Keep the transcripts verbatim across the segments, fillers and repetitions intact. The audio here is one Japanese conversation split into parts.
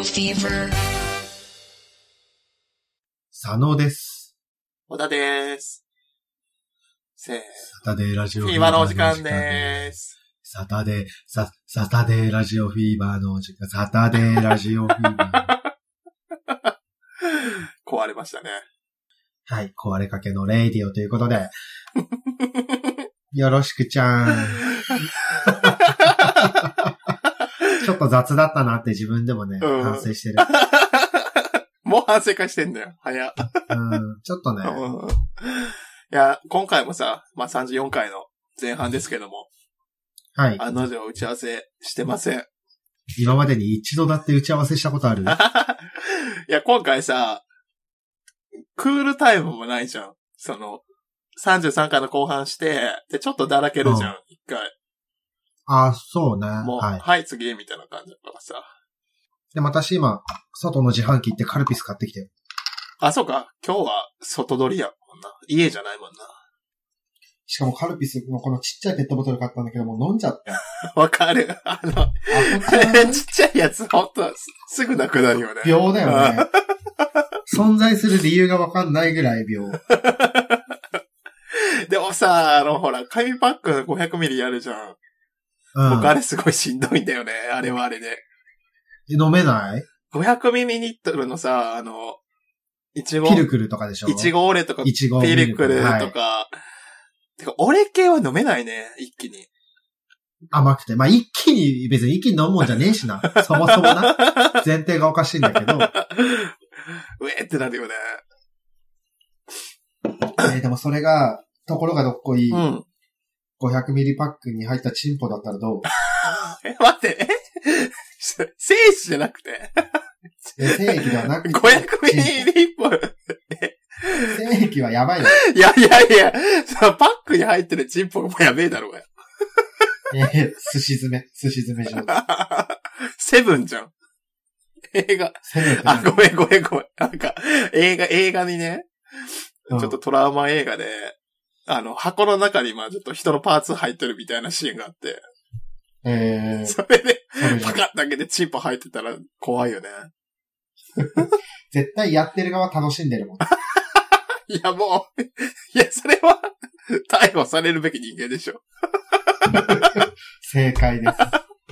Fever 佐野です。 小田です。せーサタデーラジオフィーバーのお時間です。 サタデー、サ、サタデーラジオフィーバーのお時間、サタデーラジオフィーバー。 壊れましたね。 はい、壊れかけのレイディオということで。よろしくちゃん。ちょっと雑だったなって自分でもね、うん、反省してる。 もう反省会してんだよ。早っ。 うん、ちょっとね、 うん。いや、今回もさ、まあ、さんじゅうよんかいの前半ですけども。 はい。 案の定打ち合わせしてません。 今までに一度だって打ち合わせしたことある？いや、今回さ、クールタイムもないじゃん。その、さんじゅうさんかいの後半して、で、ちょっとだらけるじゃん、一、うん、回。 ああ、そうね。 もう、はい、はい、次、みたいな感じだからさ。 で、私今、外の自販機行ってカルピス買ってきてよ。 あ、そうか。今日は外取りやもんな。家じゃないもんな。 しかもカルピスのこのちっちゃいペットボトル買ったんだけど、もう飲んじゃった。 わかる。あの、あちっちゃいやつほんと、すぐなくなるよね。 秒だよね。存在する理由がわかんないぐらい秒。 でもさ、あの、ほら、紙パックの ごひゃくミリ やるじゃん。うん、僕あれすごいしんどいんだよね。あれはあれで。 飲めない ? ごひゃくミリリットル のさ、あの、いちご。 ピルクルとかでしょ？ いちごオレとか、 いちごピルクルとか。はい、てか、オレ系は飲めないね、一気に。 甘くて。まあ、一気に、別に一気に飲むもんじゃねえしな。そもそもな。前提がおかしいんだけど。 うえーってなるよね。 えー、でもそれが、ところがどっこいい。 うん。 ごひゃくミリパックに入ったチンポだったらどう？ え、待って、え精子じゃなくて精液ではなくて。 ごひゃくミリリットル。 精液はやばいよ。 いやいやいや、そのパックに入ってるチンポもやべえだろうがよ。 えー、寿司詰め、寿司詰め状態。 セブンじゃん。映画。あ、ごめんごめんごめん。なんか、映画、映画にね、ちょっとトラウマ映画で、あの、箱の中にまあちょっと人のパーツ入ってるみたいなシーンがあって。 えー、 それで、パカッだけでチンポ入ってたら怖いよね。 絶対やってる側楽しんでるもん。 いやもう、いやそれは、逮捕されるべき人間でしょ。 正解です。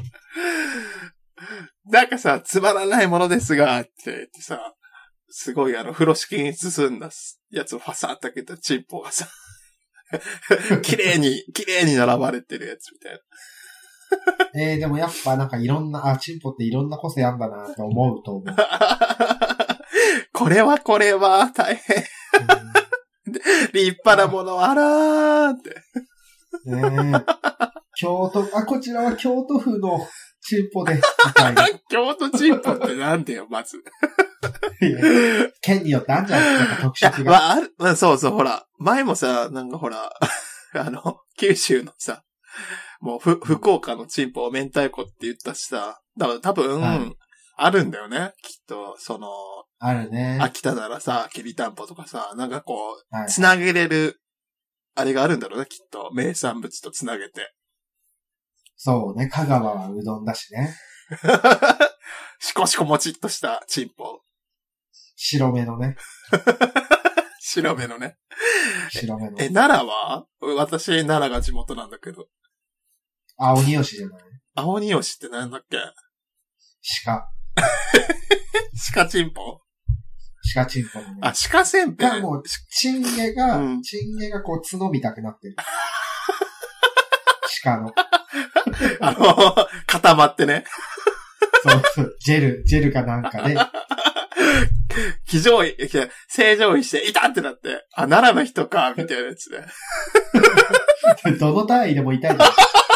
なんかさ、つまらないものですが、って言ってさ、すごいあの、風呂敷に包んだやつをファサッと開けたチンポがさ、綺麗に、綺麗に並ばれてるやつみたいな。 えー、でもやっぱなんかいろんな、あ、チンポっていろんな個性あんだなって思うと思う。 これはこれは大変。立派なものあらーって。 ねえ。京都、あ、こちらは京都府のチンポで、みたいな。 京都チンポってなんだよ、まず。 県によってあんじゃん、なんか特色が。 まあ、ある、まあ、そうそう、ほら、前もさ、なんかほら、あの、九州のさ、もう、ふ、福岡のチンポを明太子って言ったしさ、だから多分、はい、あるんだよね、きっと、その、 あるね。 秋田ならさ、きりたんぽとかさ、なんかこう、 はい、 つなげれる、あれがあるんだろうね、きっと。名産物とつなげて。 そうね、香川はうどんだしね。 しこしこもちっとしたチンポ。 白目のね。 白目のね。 白目の。 え、奈良は？私、奈良が地元なんだけど。 青鬼吉じゃない？ 青鬼吉ってなんだっけ？ 鹿。 鹿チンポ？ 鹿チンポのね。 あ、鹿せんべい。 がもう、チンゲが、うん、チンゲがこう角見たくなってる。鹿の。 あの、固まってね。 そうそう、ジェル、ジェルかなんかで。 騎乗位、正常位して、いたってなって、あ、奈良の人か、みたいなやつで。 どの単位でも痛いじゃん。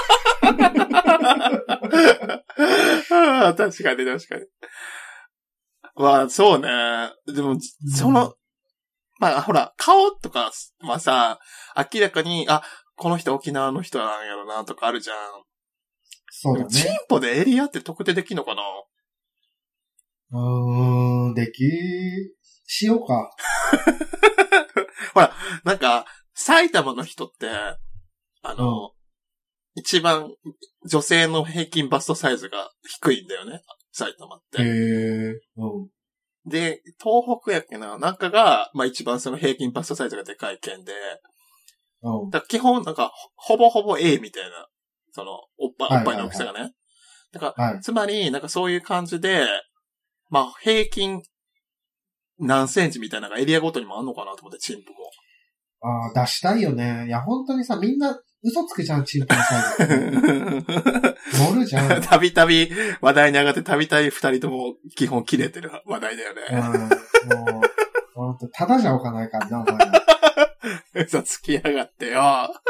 あ確かに確かに。まあ、そうね。でも、その、うん、まあ、ほら、顔とかはさ、明らかに、あ、この人沖縄の人なんやろな、とかあるじゃん。 そうだね。 チンポでエリアって特定できんのかな？ うーん、でき、しようか。 ほら、なんか、埼玉の人って、あの、うん、一番女性の平均バストサイズが低いんだよね。 埼玉っへて。 ー。うん。 で、東北やっけな、なんかが、まあ一番その平均バストサイズがでかい県で、 うん。 だから基本なんか、ほぼほぼ A みたいな、その、おっぱい、 はいはいはいおっぱいの大きさがね。だから、 はい。 つまり、なんかそういう感じで、まあ平均何センチみたいなのがエリアごとにもあんのかなと思って、チンポも。 ああ、出したいよね。いや、本当にさ、みんな嘘つくじゃん、チンポのサイズ。盛るじゃん。 たびたび話題に上がってたびたび二人とも基本切れてる話題だよね。 うん。もう、ほんと、ただじゃおかないからな、お前。 嘘つきやがってよ。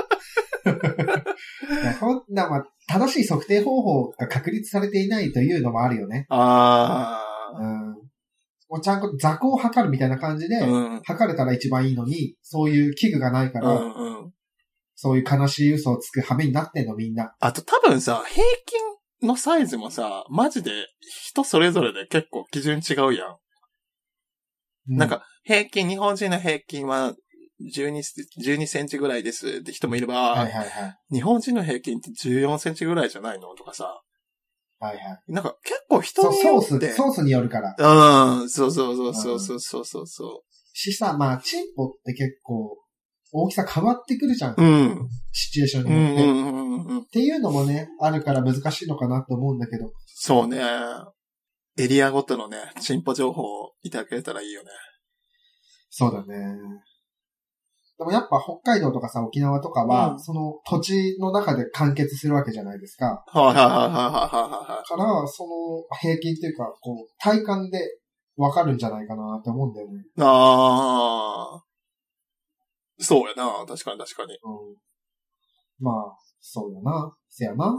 いやほんな、まあ、正しい測定方法が確立されていないというのもあるよね。 あうん。もうちゃんと座高を測るみたいな感じで、 あ。うん。 測れたら一番いいのに、そういう器具がないから、 うんうん。 そういう悲しい嘘をつく羽目になってんの、みんな。 あと多分さ、平均のサイズもさ、マジで人それぞれで結構基準違うやん。 うなんか、平均、日本人の平均はじゅうに、じゅうにセンチぐらいですって人もいれば、 はいはいはい。 日本人の平均ってじゅうよんセンチぐらいじゃないのとかさ。 はいはい。 なんか結構人そう、ソーによって。 ス、ソースによるから。 うん、そうそうそうそうそうそうそうそしさ、まあ、チンポって結構、大きさ変わってくるじゃん。 う。うん。 シチュエーションうんうによって。 んうんうん。 っていうのもね、あるから難しいのかなと思うんだけど。 そうね。エリアごとのね、チンポ情報をいただけたらいいよね。 そうだね。でもやっぱ北海道とかさ、沖縄とかは、 うんその土地の中で完結するわけじゃないですか。 はいはいはいはいはいはから、その平均っていうか、こう、体感でわかるんじゃないかなって思うんだよね。 い。ああ。そうやな。確かに確かに。 うん。まあ、そうだな。せやな。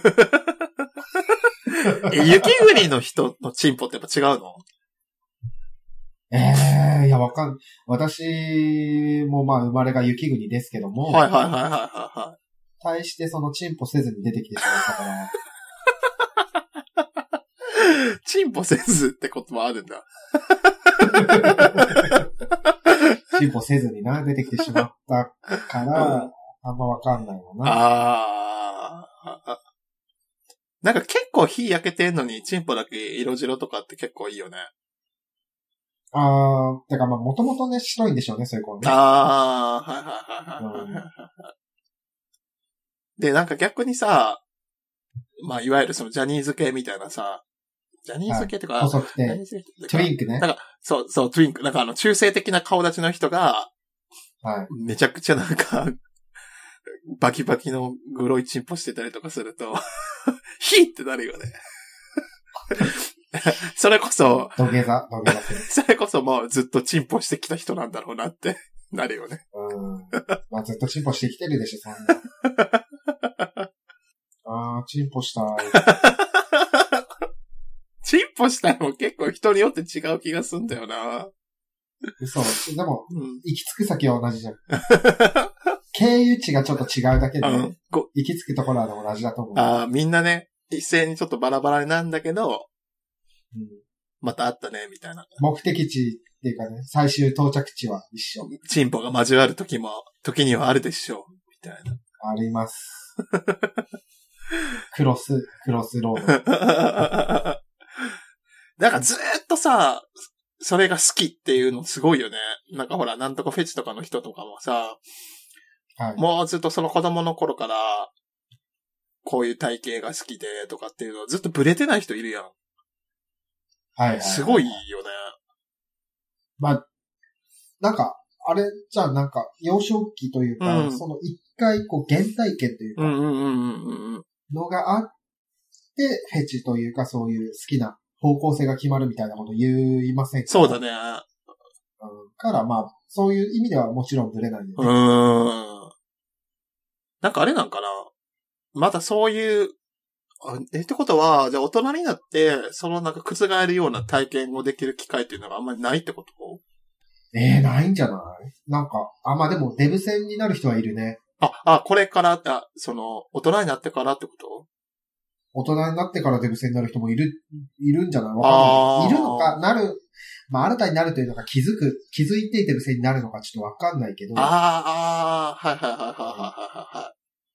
え、雪国の人のチンポってやっぱ違うの？ ええー、いや、わかん、私もまあ生まれが雪国ですけども、 はいはいはいはいはいはい。 対してそのチンポせずに出てきてしまったから、 チンポせずって言葉あるんだ。 チンポせずにな、出てきてしまったから、あんまわかんないわな。 ああ。なんか結構火焼けてんのにチンポだけ色白とかって結構いいよね。 あー、てかまあもともとね、白いんでしょうね、そういう子はね。 ああ、はいはいはいはいはいはい。で、なんか逆にさ、まあいわゆるそのジャニーズ系みたいなさ、ジャニーズ系とか、 はい、細くて、 ジャニーズ系とかトゥインクね。 なんか、そう、そう、トゥインク。なんかあの、中性的な顔立ちの人が、 はい。 めちゃくちゃなんか、バキバキのグロいチンポしてたりとかすると、ヒーってなるよね。それこそ、 土下座、土下座する。 それこそもうずっとチンポしてきた人なんだろうなってなるよね。 うん。まあずっとチンポしてきてるでしょ、そんな。あー、チンポしたい。 チンポしたのも結構人によって違う気がすんだよな。 嘘。でも、 うん。 行き着く先は同じじゃん。経由地がちょっと違うだけで、 うんご行き着くところは同じだと思う。 ああ、みんなね、一斉にちょっとバラバラなんだけど、 うん、 また会ったね、みたいな。 目的地っていうかね、最終到着地は一緒。 チンポが交わる時も、時にはあるでしょう、みたいな。 あります。クロス、クロスロード。 なんかずーっとさ、それが好きっていうのすごいよね。なんかほら、なんとかフェチとかの人とかもさ、 はい。 もうずっとその子供の頃から、こういう体型が好きでとかっていうのをずっとブレてない人いるやん。 はいはいはい。 すごいよね。 まあ、なんか、あれじゃあなんか、幼少期というか、 うんその一回こう原体験というか、 うんうんうんうんうん。 のがあって、フェチというかそういう好きな方向性が決まるみたいなこと言いませんか？ そうだね。 うん。からまあ、そういう意味ではもちろんブレないよね。 うーん。なんかあれなんかな。まだそういう、あえ、ってことは、じゃあ大人になって、そのなんか覆るような体験をできる機会っていうのがあんまりないってこと？ えー、ないんじゃない？なんか、あ、まあでもデブ戦になる人はいるね。 あ、あ、これから、あ、その、大人になってからってこと？ 大人になってからデブ戦になる人もいる、いるんじゃない？わかんない。いるのか、なる、まあ新たになるというのが気づく、気づいてデブ戦になるのかちょっとわかんないけど。 ああ、ああ、はいはいはいはいはいはいはい。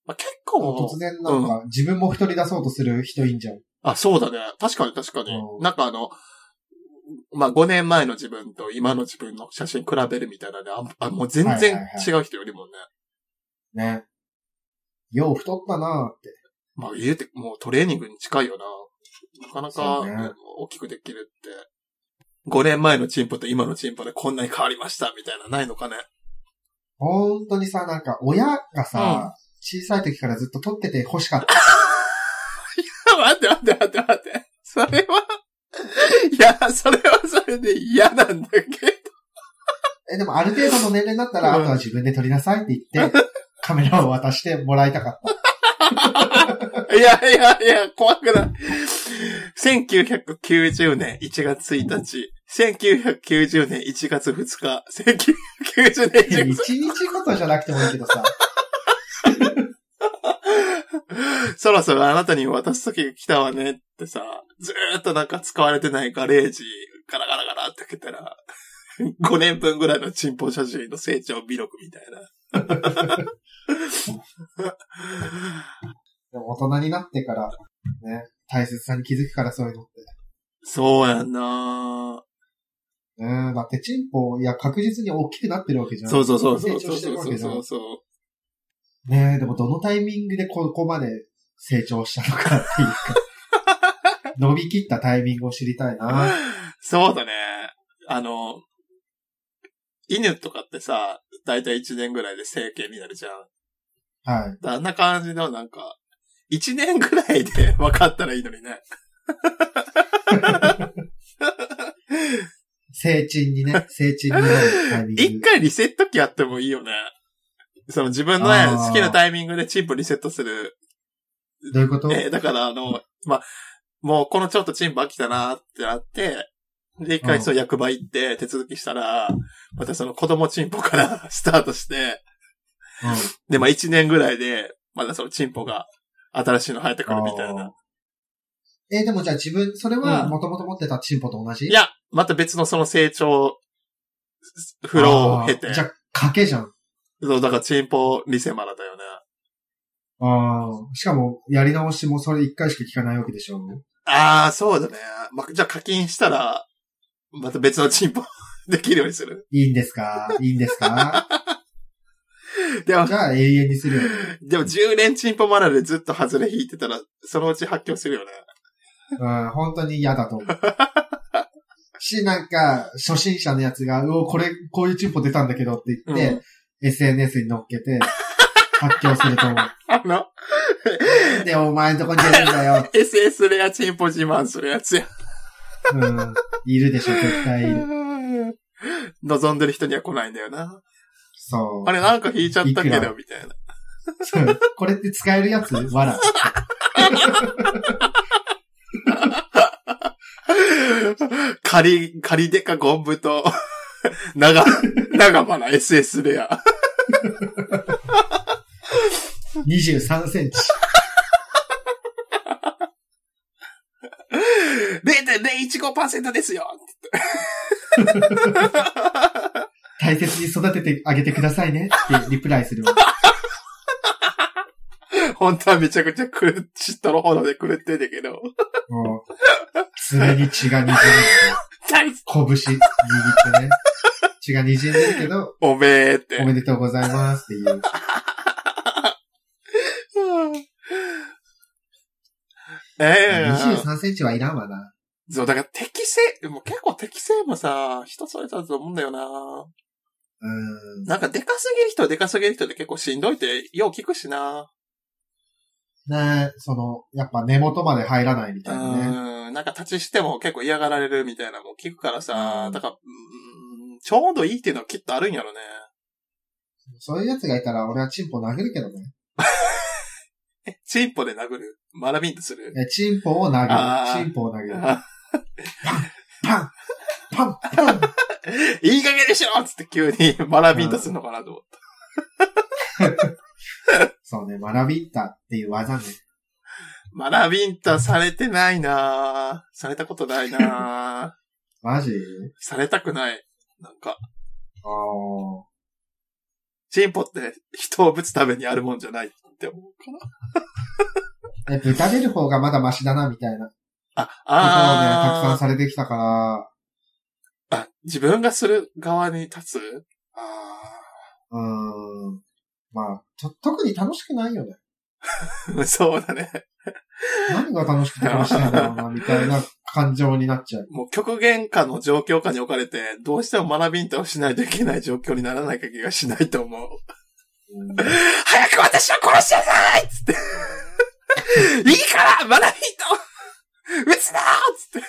まあ、結構。 突然なんか、うん、自分も太り出そうとする人いいんじゃん。 あ、そうだね。確かに確かに。うん、なんかあの、まあ、ごねんまえの自分と今の自分の写真比べるみたいなね。あ、あもう全然違う人よりもね。 はいはいはい、ね。よう太ったなーって。 まあ、言うて、もうトレーニングに近いよな。なかなか、ね、大きくできるって。ごねんまえのチンポと今のチンポでこんなに変わりましたみたいなないのかね。 ほんとにさ、なんか親がさ、うん、小さい時からずっと撮ってて欲しかった。 いや、待って待って待って待って。それは、いや、それはそれで嫌なんだけど。 え、でもある程度の年齢になったら、うん、あとは自分で撮りなさいって言って、カメラを渡してもらいたかった。 いやいやいや、怖くない。せんきゅうひゃくきゅうじゅうねんいちがつついたち、せんきゅうひゃくきゅうじゅうねんいちがつふつか、せんきゅうひゃくきゅうじゅうねんいちがつ。 いちにちごとじゃなくてもいいけどさ。 そろそろあなたに渡す時が来たわねってさ、ずーっとなんか使われてないガレージ、ガラガラガラって開けたら、ごねんぶんぐらいのチンポ写真の成長微録みたいな。 でも大人になってから、ね、大切さに気づくからそういうのって。 そうやんなぁ。ねえ、だってチンポ、いや確実に大きくなってるわけじゃん。 そうそうそうそう。 成長してるわけじゃん。 そうそうそう。 ねえ、でもどのタイミングでここまで成長したのかっていうか。伸びきったタイミングを知りたいな。 そうだね。あの、犬とかってさ、だいたいいちねんぐらいで成形になるじゃん。 はい。 あんな感じのなんか、いちねんぐらいで分かったらいいのにね。 成人にね、成人になるタイミング。 一回リセット機やってもいいよね。その自分のね、好きなタイミングでチンポリセットする。 どういうこと？ えー、だからあの、まあ、もうこのちょっとチンポ飽きたなってなって、で、一回その役場行って手続きしたら、またその子供チンポからスタートして、うん、で、まあ一年ぐらいで、まだそのチンポが新しいの生えてくるみたいな。 えー、でもじゃあ自分、それは元々持ってたチンポと同じ？ いや、また別のその成長、フローを経て。 じゃあ、賭けじゃん。 そう、だからチンポリセマラだよね。 ああ、しかも、やり直しもそれ一回しか聞かないわけでしょ。 ああ、そうだね。まあ、じゃあ課金したら、また別のチンポできるようにする。 いいんですか？いいんですか？ でも、 じゃあ永遠にするよね。 でもじゅうねんチンポマラでずっと外れ引いてたら、そのうち発狂するよね。 うん、本当に嫌だと思う。し、なんか、初心者のやつが、うお、これ、こういうチンポ出たんだけどって言って、うん、エスエヌエス に乗っけて、発狂すると思う。 あの、 で、お前んとこに出るんだよ。 エスエス レアチンポ自慢するやつや。 うん。いるでしょ、絶対いる。 望んでる人には来ないんだよな。 そう。 あれなんか引いちゃったけど、みたいな。 そう。これって使えるやつ？わら。 仮、仮デカゴンブと、長、長花 エスエス レア。 にじゅうさんセンチ。 れいてんれいいちごパーセント ですよ。 大切に育ててあげてくださいねってリプライするわ。 本当はめちゃくちゃ狂っ、知ったるほどで狂ってんだけど。もう、 常に血が滲んでる。拳握ってね。血が滲んでるけど、 おめえって。 おめでとうございますっていう。 ええー。 にじゅうさんセンチはいらんわな。 そう、だから適正、もう結構適正もさ、人それぞれだと思うんだよな。 うん。 なんかでかすぎる人はでかすぎる人で結構しんどいってよう聞くしな。 ねえ、その、やっぱ根元まで入らないみたいなね。 うん。なんか立ちしても結構嫌がられるみたいなのも聞くからさ、うん、だから、うん、ちょうどいいっていうのはきっとあるんやろね。 そういうやつがいたら俺はチンポ殴るけどね。 え、チンポで殴る？マラビンとする？ え、チンポを殴る。チンポを殴る。パンパンパンパンいい加減でしょつって急にマラビンタするのかなと思った。 そうね、マラビンタっていう技ね。 マラビンタされてないなぁ。されたことないなぁ。 マジ？ されたくない。なんか。 ああ。 チンポって人をぶつためにあるもんじゃない。 って思うから。え、豚出る方がまだマシだな、みたいな。 あ、 ことをね、たくさんあされてきたから、 あ、あ、自分がする側に立つあうーん。まあ、と、特に楽しくないよね。 あ。そうだね。 何が楽しくて楽しいんだろうな、みたいな感情になっちゃう。 もう極限下の状況下に置かれて、どうしても学びんとしないといけない状況にならない気がしないと思う。 うん、 早く私を殺しなさいつって。いいから学びんと撃つなーつって。でも、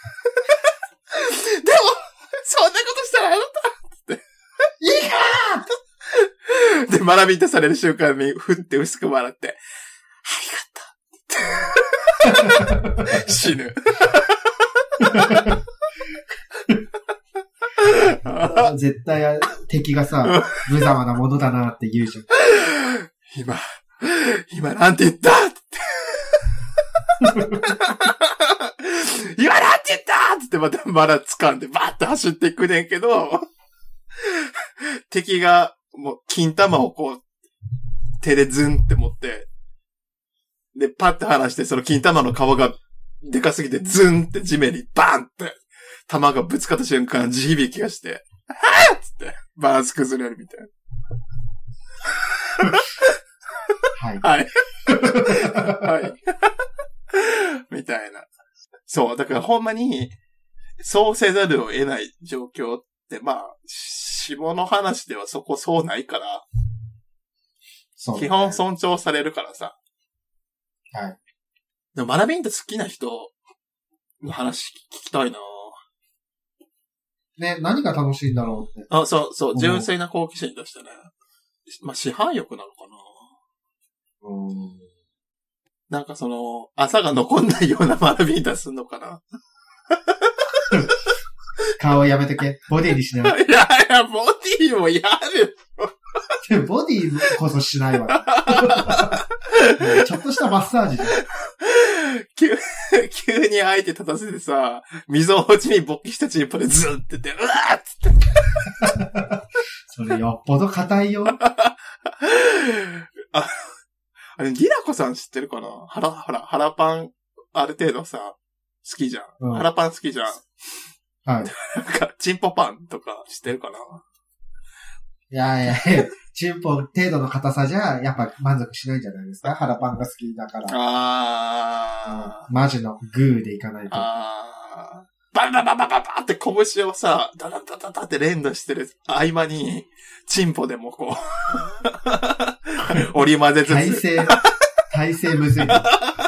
そんなことしたらあなたつって。 いいからで、学びんとされる瞬間に、ふって薄く笑って、ありがとう死ぬ。 絶対敵がさ、無様なものだなって言うじゃん。 今、今なんて言ったって。今なんて言ったってまたまだ掴んでバーッと走っていくねんけど、敵がもう金玉をこう手でズンって持って、で、パッと離してその金玉の皮がでかすぎてズンって地面にバーンって玉がぶつかった瞬間地響きがして、はぁっつってバランス崩れるみたいな。 はい。 はい。はい。みたいな。そう。だからほんまに、そうせざるを得ない状況って、まあ、下の話ではそこそうないから、 そうね、 基本尊重されるからさ。 はい。 でも学びんって好きな人の話聞きたいなね、何が楽しいんだろうって。 あ、そうそう、純粋な好奇心としてね。まあ、市販欲なのかな。 うん。 なんかその、朝が残んないような学び出すんのかな。 顔やめとけ。ボディにしない。 いやいや、ボディもやる。 ボディこそしないわ。ちょっとしたマッサージで。 急、急に相手立たせてさ、溝落ちに勃起したチンポでズンってて、うわーっつって。 それよっぽど硬いよ。 ああれ、リラコさん知ってるかな？ハラ、ほら、ハラパン、ある程度さ、好きじゃん。うん、ハラパン好きじゃん。 はい。 なんか、チンポパンとか知ってるかな？ いやいやいや、チンポ程度の硬さじゃ、やっぱ満足しないんじゃないですか？ハラパンが好きだから。 あー。 うん、マジのグーでいかないと。 あー。バンバンバンバンバンバンって拳をさ、ダダダダダって連打してる合間に、チンポでもこう、折り混ぜつつ。 体勢、体勢むずい。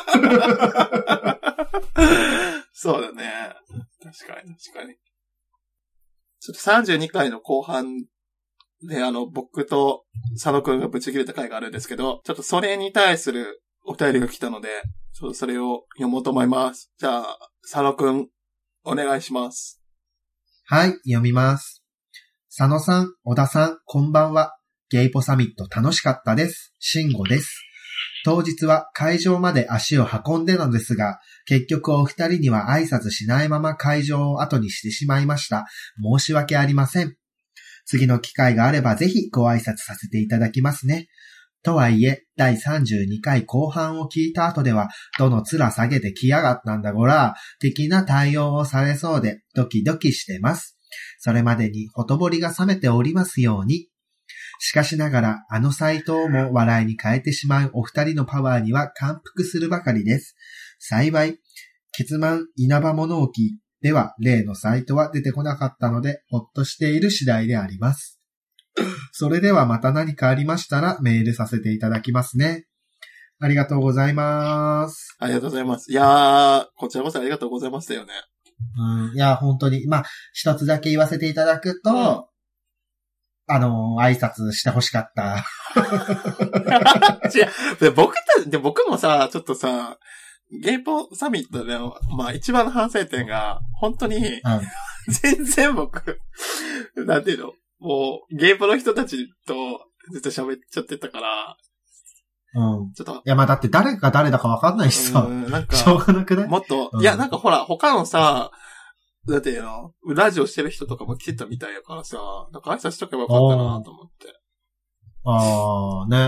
そうだね。確かに、確かに。ちょっとさんじゅうにかいの後半で、あの、僕と佐野くんがブチ切れた回があるんですけど、ちょっとそれに対するお便りが来たので、ちょっとそれを読もうと思います。じゃあ、佐野くん、お願いします。 はい、読みます。佐野さん、小田さん、こんばんは。ゲイポサミット楽しかったです。慎吾です。当日は会場まで足を運んでのですが、結局お二人には挨拶しないまま会場を後にしてしまいました。申し訳ありません。次の機会があればぜひご挨拶させていただきますね。とはいえ、だいさんじゅうにかい後半を聞いた後では、どの面下げてきやがったんだごら、的な対応をされそうでドキドキしてます。それまでにほとぼりが冷めておりますように。しかしながら、あのサイトをも笑いに変えてしまうお二人のパワーには感服するばかりです。幸い、結満稲葉物置では例のサイトは出てこなかったので、ほっとしている次第であります。それではまた何かありましたらメールさせていただきますね。ありがとうございます。 ありがとうございます。いやー、こちらこそありがとうございましたよね。 うん、いや、本当に、まあ、一つだけ言わせていただくと、うんあのー、挨拶して欲しかった。 違う。で、僕た、で、僕もさ、ちょっとさ、ゲイポサミットでの、まあ一番の反省点が、本当に、うん、全然僕、なんていうの、もう、ゲイポの人たちとずっと喋っちゃってたから、 うん。 ちょっと。いや、まあだって誰が誰だかわかんないしさ。うん、なんか、しょうがなくないもっと、うん、いや、なんかほら、他のさ、だってよ、ラジオしてる人とかも来てたみたいやからさ、なんか挨拶しとけばよかったなと思って。 ああ、ね。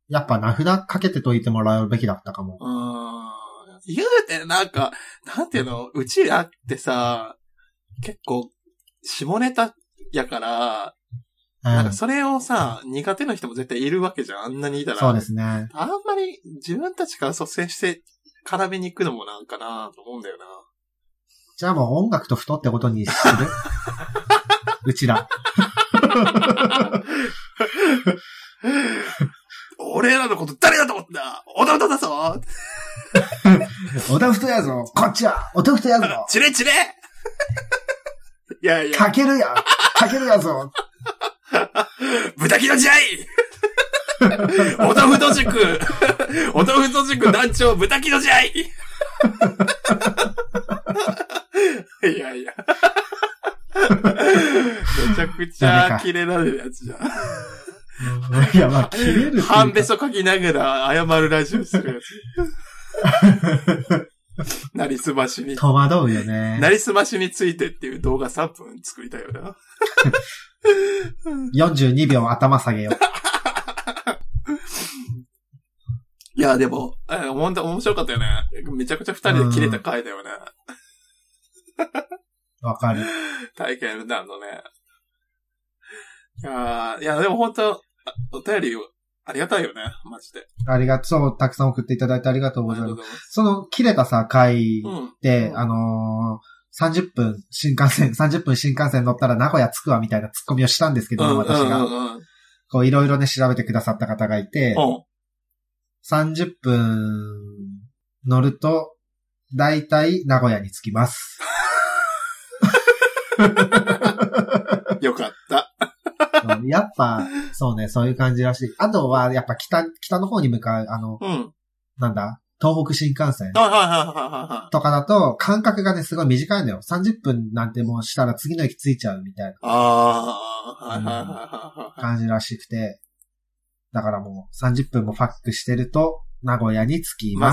やっぱ名札かけてといてもらうべきだったかも。 うーん。言うて、なんか、なんていうの、うちらってさ、結構、下ネタやから、うん、なんかそれをさ、苦手な人も絶対いるわけじゃん。あんなにいたら。 そうですね。 あんまり自分たちから率先して絡みに行くのもなんかなと思うんだよな。 じゃあもう音楽と太ってことにするうちら。 俺らのこと誰だと思ったオタフトだぞオタフトやぞこっちはオタフトやぞチレチレいやいや。 かけるやかけるやぞ豚キノ試合オタフト塾オタフト塾団長豚キノ試合いやいや。めちゃくちゃキレられるやつじゃん。 いや、まあ、切れるっていうか。 半べそ書きながら謝るラジオするやつ。なりすましに。 戸惑うよね。 なりすましについてっていう動画さんぷん作りたいよな。 よんじゅうにびょう頭下げよう。 いや、でも、えー、ほんと面白かったよね。めちゃくちゃ二人で切れた回だよね。 わかる。 体験談のね。いやー、いや、でもほんと、お便りありがたいよね、マジで。 ありがとう、そう、たくさん送っていただいてありがとうございます。ますその、切れたさ、回で、うん、あのー、さんじゅっぷん新幹線、さんじゅっぷん新幹線乗ったら名古屋着くわみたいなツッコミをしたんですけど、うん、私が。うんうんうん、こう、いろいろね、調べてくださった方がいて、うん、さんじゅっぷん乗ると、だいたい名古屋に着きます。 よかった。 やっぱ、そうね、そういう感じらしい。あとは、やっぱ北、北の方に向かう、あの、うん、なんだ東北新幹線とかだと、間隔がね、すごい短いのよ。さんじゅっぷんなんてもうしたら次の駅着いちゃうみたいな。ああ、感じらしくて。だからもうさんじゅっぷんもファックしてると、名古屋に着きます。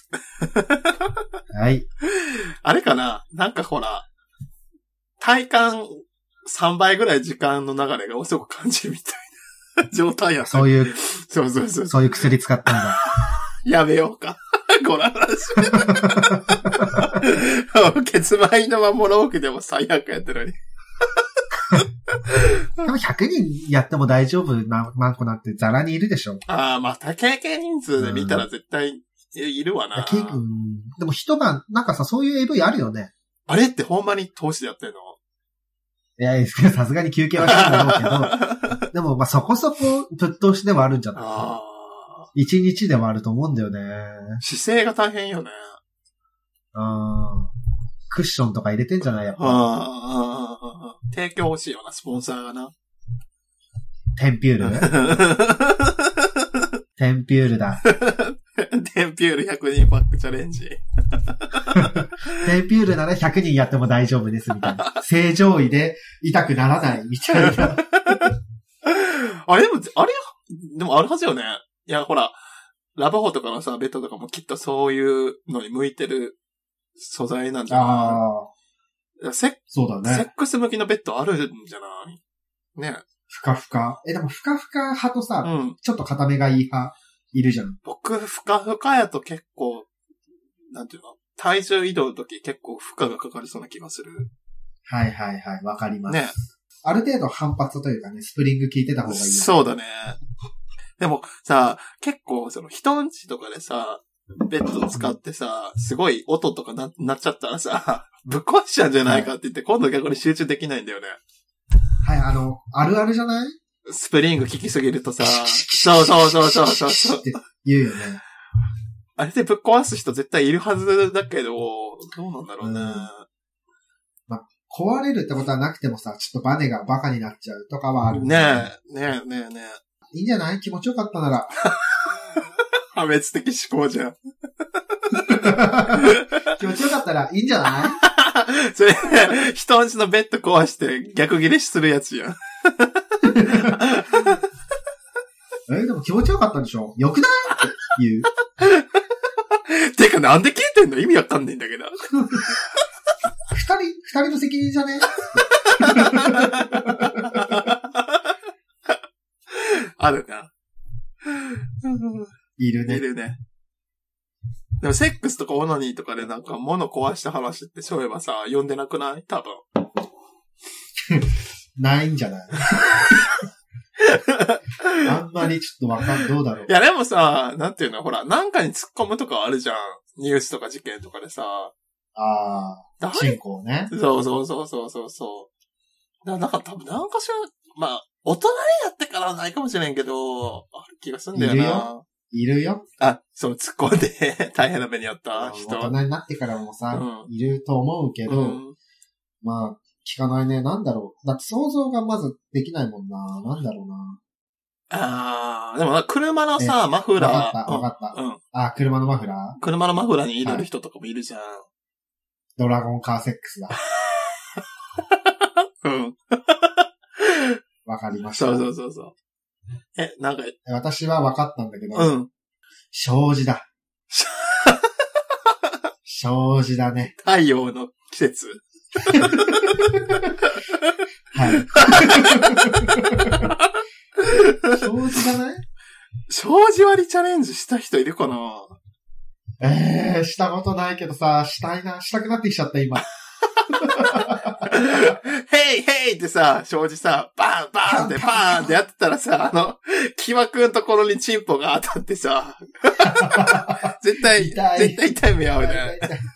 はい。 あれかななんかほら、体感さんばいぐらい時間の流れが遅く感じるみたいな状態やった。 そういう、 そうそうそう。 そういう薬使ったんだ。 やめようか。この話。ケツマイのまもろくでも最悪やってるのに。 でもひゃくにんやっても大丈夫なマンコなんてザラにいるでしょ。 ああ、まあ、経験人数で見たら絶対いるわな。 うん、でも一晩、なんかさ、そういう エーブイ あるよね。 あれってほんまに投資でやってんの？ いや、さすがに休憩はしてるだろうけど、でもまあそこそこぶっ通しではあるんじゃない？ああ。一日ではあると思うんだよね。 姿勢が大変よね。 うん。クッションとか入れてんじゃないやっぱ。ああ。提供欲しいよな、スポンサーがな。 テンピュールテンピュールだ。 テンピュールひゃくにんパックチャレンジ。 テンピュールならひゃくにんやっても大丈夫ですみたいな。正常位で痛くならないみたいな。 あれでも、あれでもあるはずよね。いや、ほら、ラブホとかのさ、ベッドとかもきっとそういうのに向いてる素材なんじゃない？ああ。セそうだね。 セックス向きのベッドあるんじゃないね。 ふかふか。え、でもふかふか派とさ、うん、ちょっと固めがいい派いるじゃん。 僕、ふかふかやと結構、なんていうの？体重移動の時結構負荷がかかりそうな気がする。 はいはいはい、わかります。ね。ある程度反発というかね、スプリング効いてた方がいい。 そうだね。でもさ、結構その人んちとかでさ、ベッドを使ってさ、すごい音とか な, なっちゃったらさ、ぶっ壊しちゃうんじゃないかって言って、はい、今度逆に集中できないんだよね。 はい、あの、あるあるじゃない？ スプリング効きすぎるとさ、そうそうそうそうそうそう。って言うよね。 あれでぶっ壊す人絶対いるはずだけど、どうなんだろうね。うん、 まあ、壊れるってことはなくてもさ、ちょっとバネがバカになっちゃうとかはある、 ね。ねえ、ねえ、ねえ、ねえ。 いいんじゃない？気持ちよかったなら。 破滅的思考じゃん。 気持ちよかったらいいんじゃない？ それ、人んちのベッド壊して逆ギレするやつじゃん。 え、でも気持ちよかったでしょ？よくない？って言う。 てかなんで消えてんの？意味わかんないんだけど。 二人、二人の責任じゃね？ あるな。 いるね。 いるね。でもセックスとかオナニーとかでなんか物壊した話ってそういえばさ、読んでなくない？多分。 ないんじゃないあんまりちょっとわかん、どうだろう。 いやでもさ、なんていうの、ほら、なんかに突っ込むとかあるじゃん。ニュースとか事件とかでさ。 ああ、進行ね。 そうそうそうそうそうそう。だなんか多分なんかしら、まあ、大人になってからはないかもしれんけど、ある気がするんだよな。 いるよ。いるよ。 あ、そう、突っ込んで大変な目にあった人。 大人になってからもさ、 うん、 いると思うけど、うん、まあ、聞かないね。なんだろう。だって想像がまずできないもんな。なんだろうな。 ああ、でも車のさ、マフラー。 わかった、わかった。うん。あ、車のマフラー？ 車のマフラーに入れる人とかもいるじゃん。はい、 ドラゴンカーセックスだ。 うん。 わかりました。 そうそうそうそう。え、なんか。 私はわかったんだけど。 うん。 障子だ。障子だね。 太陽の季節。 はい。障子じゃない？ 障子割りチャレンジした人いるかな？ ええー、したことないけどさ、したいな、したくなってきちゃった今。 ヘイヘイってさ、障子さ、バーンバーンってバーンってやってたらさ、あの、キワくんのところにチンポが当たってさ、絶対、 痛い絶対痛い目合うね。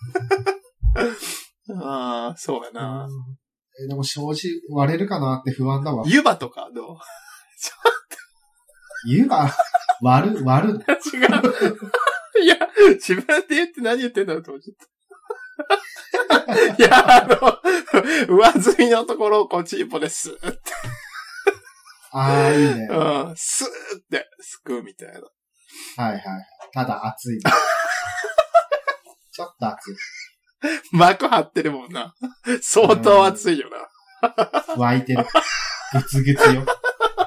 ああ、そうやな。 えー、でも障子割れるかなって不安だわ。 湯葉とかどう？ 湯葉割る割る違う。 いや、自分で言って何言ってんだろうと思っちゃった。いや、あの、上積みのところをこうチンポですって。 ああ、いいね。 うん、スーってすくうみたいな。 はいはい。ただ熱い。ちょっと熱い。 膜張ってるもんな。相当熱いよな。 湧いてる。ぐつぐつよ。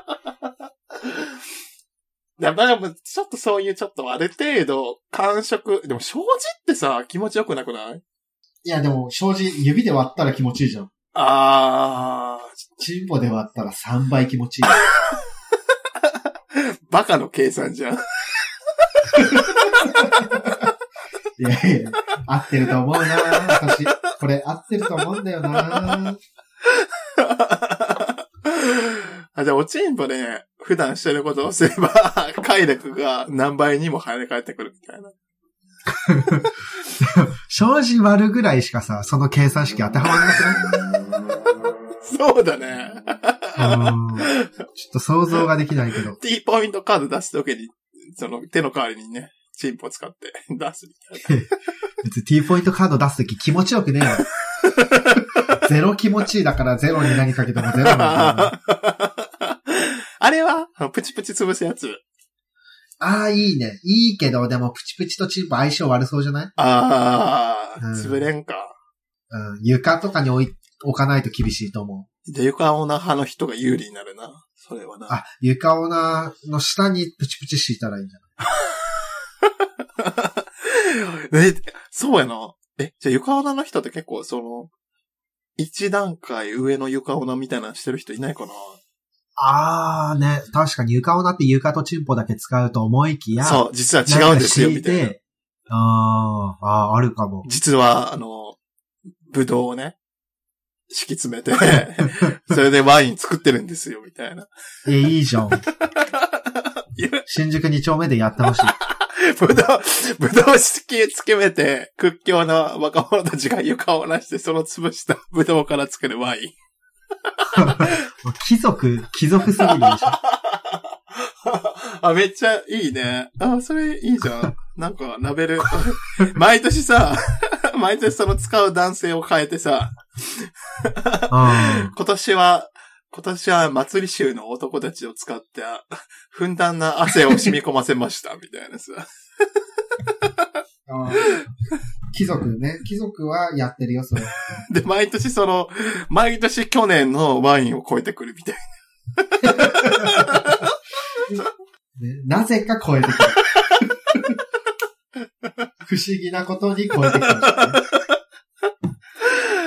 やっぱでも、ちょっとそういうちょっとある程度感触、でも障子ってさ、気持ちよくなくない？ いやでも、障子指で割ったら気持ちいいじゃん。 あー。 チンポで割ったらさんばい気持ちいい。 バカの計算じゃん。いやいや、合ってると思うな私。これ合ってると思うんだよなあ、じゃあ、おちんぽで普段してることをすれば、快楽が何倍にも跳ね返ってくるみたいな。 障子割るぐらいしかさ、その計算式当てはまんなくない？ そうだね。 うん。ちょっと想像ができないけど。 T ポイントカード出すときに、その手の代わりにね、チンポ使って出すみたいな。 別に T ポイントカード出すとき気持ちよくねえよ。ゼロ気持ちいいだからゼロに何かけてもゼロなんだよな。 あれはプチプチ潰すやつ。 ああ、いいね。いいけど、でもプチプチとチンポ相性悪そうじゃない？ ああ、うん、潰れんか。 うん。床とかに置い、置かないと厳しいと思う。 で、床オナ派の人が有利になるな。それはな。 あ、床オナの下にプチプチ敷いたらいいんじゃない？ え、そうやな。え、じゃあ床オナの人って結構その、一段階上の床オナみたいなのしてる人いないかな？ あーね、確かに床オナって床とチンポだけ使うと思いきや。 そう、実は違うんですよ、みたいな。 あー、あー、あるかも。 実は、あの、ブドウをね、敷き詰めて、それでワイン作ってるんですよ、みたいな。 え、いいじゃん。新宿に丁目でやってほしい。 ぶどう、ぶどう敷き詰めて、屈強な若者たちが床をなして、その潰したぶどうから作るワイン。 貴族、貴族すぎるでしょ。 あ、めっちゃいいね。あ、それいいじゃん。なんか、ラベル。毎年さ、毎年その使う男性を変えてさ、今年は、今年は祭り衆の男たちを使って、ふんだんな汗を染み込ませました、みたいなさ。 あ貴族ね。貴族はやってるよ、それ。 で、毎年その、毎年去年のワインを超えてくるみたいな。ね、なぜか超えてくる。不思議なことに超えてくる、ね。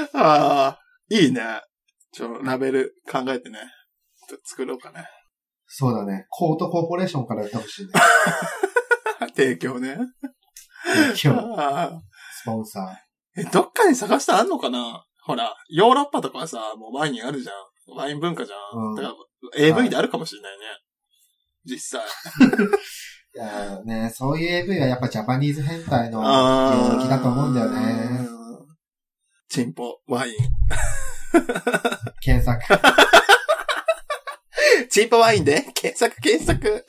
ああ、いいね。ちょ、ラベル考えてね。作ろうかね。 そうだね。コートコーポレーションからやってほしいね。 提供ね。 提供。スポンサー。え、どっかに探してあんのかな？ほら、ヨーロッパとかはさ、もうワインあるじゃん。ワイン文化じゃん。うん、だから エーブイ であるかもしれないね。はい、実際。 いやね、そういう エーブイ はやっぱジャパニーズ変態の領域だと思うんだよね。 チンポ、ワイン。 検索。 チンポワインで検索検索。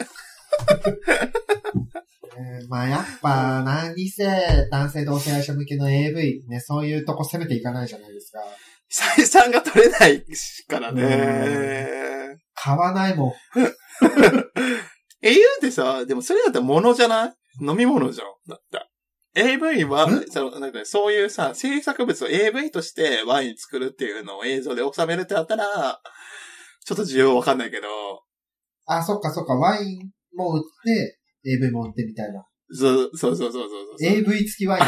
えー、まあやっぱ何せ男性同性愛者向けの エーブイ ね、そういうとこ攻めていかないじゃないですか。 採算が取れないからね。 買わないもん。 えー、言うてさ、でもそれだったら物じゃない？飲み物じゃん。だった。エーブイ は、そのなんかそういうさ、制作物を エーブイ としてワイン作るっていうのを映像で収めるってなったら、ちょっと需要わかんないけど。 あ、そっかそっか、ワインも売って、エーブイ も売ってみたいな。 そう、そうそうそうそうそう。 エーブイ 付きワイン。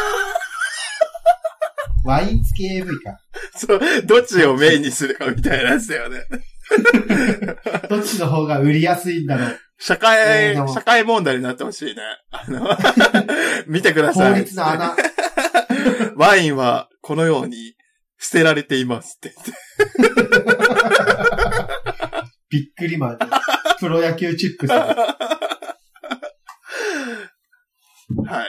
ワイン付き エーブイ か。 そう、どっちをメインにするかみたいなやつだよね。 どっちの方が売りやすいんだろう。 社会、えー、社会問題になってほしいね。あの、見てください。 法律の穴。 ワインはこのように捨てられていますって言って。 びっくりマン。プロ野球チップス。はい。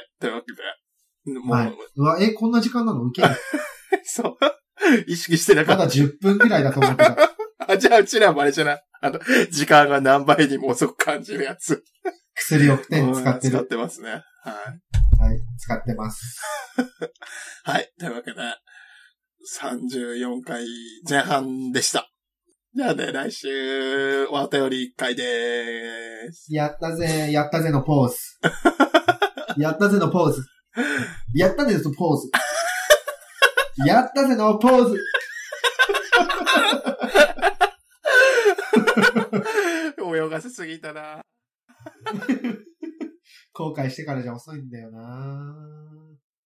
というわけで。もう、 はい、うわ、え、こんな時間なの受けるそう。意識してなかった。 まだじゅっぷんくらいだと思ってた。 あ、じゃあうちらもあれじゃない。あの、時間が何倍にも遅く感じるやつ。 薬を点使ってる。 使ってますね。はい。 はい、使ってます。 はい。というわけで、さんじゅうよんかいぜん半でした。じゃあね、来週、お便りいっかいでーす。 やったぜ、やったぜのポーズ。やったぜのポーズ。やったぜのポーズ。やったぜのポーズ。 泳がせすぎたな。 後悔してからじゃ遅いんだよな。